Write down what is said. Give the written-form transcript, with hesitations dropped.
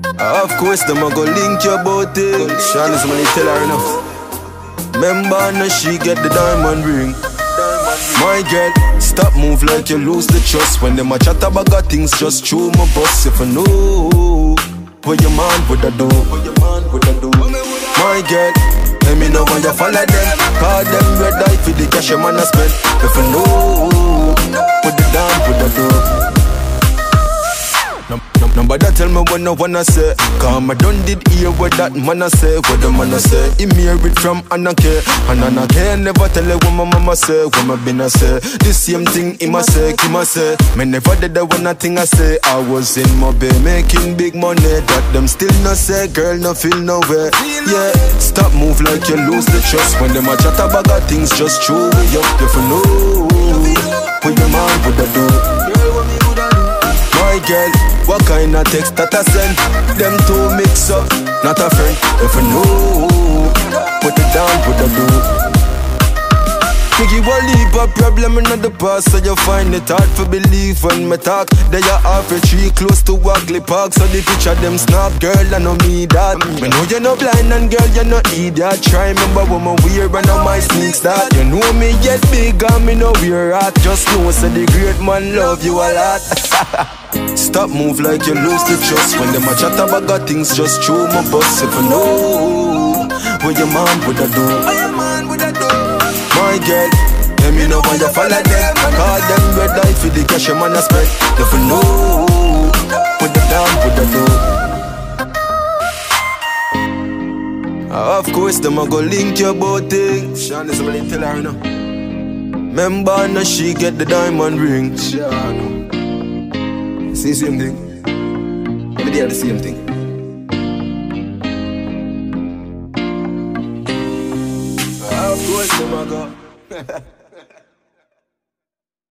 Of course, them a go link your about it. Shawty's money tell her enough. Remember, now she get the diamond ring. My girl, stop move like you lose the trust. When them a chat about things, just chew my bus. If I know what your man would I do, my girl, let me know when you follow them. Call them red eye for the cash your man a spend. If I know what the damn would I do. Nobody tell me what I wanna say. Cause I done did hear what that man a say. What the man a say. He hear it from Anake. And Anake never tell her what my mama say. What my been a say. The same thing he must say, he must say. Me never did the one thing I say. I was in my bay making big money. That them still not say. Girl no feel no way. Yeah, stop move like you lose the trust. When them a chat about things, just chew me up. If you know what your man would I do. My girl, what kind of text that I send? Them two mix up, not a friend. If you know, put it down, what I do. Biggie will leave a problem in the past, so you find it hard to believe when me talk. They are half a tree close to Wagley Park, so the picture them snap, girl, I know me that. Me know you're not blind and girl, you're not idiot. Try remember when me wear and on my sneaks that. You know me get big and me know we're at. Just know so the great man love you a lot. Stop move like you lose the trust. When them a chat about things, just chew my bus. If you know what your man would I do, my girl, let me know when you follow them. Call them red eye for the cash your man a spend. If you know what the damn would I do. Of course, them a go link your about things. Shawty somebody tell her now. Remember now she get the diamond ring. See same thing. Every day the same thing. Of course them a go.